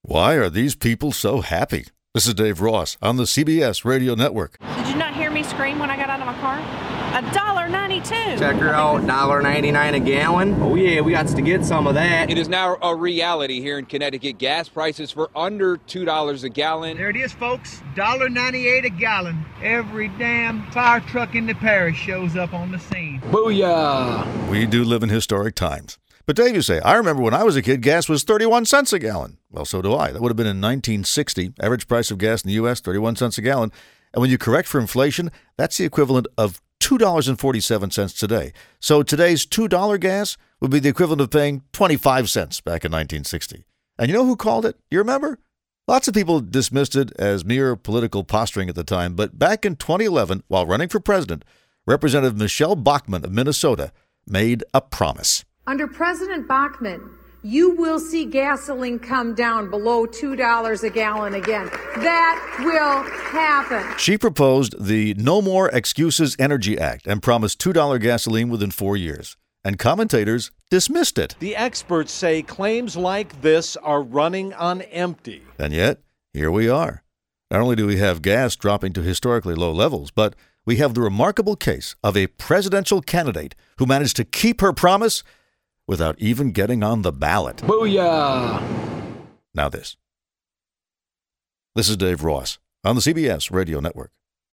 Why are these people so happy? This is Dave Ross on the CBS Radio Network. Did you not hear me scream when I got out of my car? $1.92. Check her out, $1.99 a gallon. Oh yeah, we got to get some of that. It is now a reality here in Connecticut. Gas prices for under $2 a gallon. There it is, folks. $1.98 a gallon. Every damn fire truck in the parish shows up on the scene. Booyah! We do live in historic times. But Dave, you say, I remember when I was a kid, gas was 31 cents a gallon. Well, so do I. That would have been in 1960. Average price of gas in the U.S., 31 cents a gallon. And when you correct for inflation, that's the equivalent of $2.47 today. So today's $2 gas would be the equivalent of paying 25 cents back in 1960. And you know who called it? You remember? Lots of people dismissed it as mere political posturing at the time. But back in 2011, while running for president, Representative Michelle Bachmann of Minnesota made a promise. Under President Bachmann, you will see gasoline come down below $2 a gallon again. That will happen. She proposed the No More Excuses Energy Act and promised $2 gasoline within 4 years. And commentators dismissed it. The experts say claims like this are running on empty. And yet, here we are. Not only do we have gas dropping to historically low levels, but we have the remarkable case of a presidential candidate who managed to keep her promise without even getting on the ballot. Booyah! Now this. This is Dave Ross on the CBS Radio Network.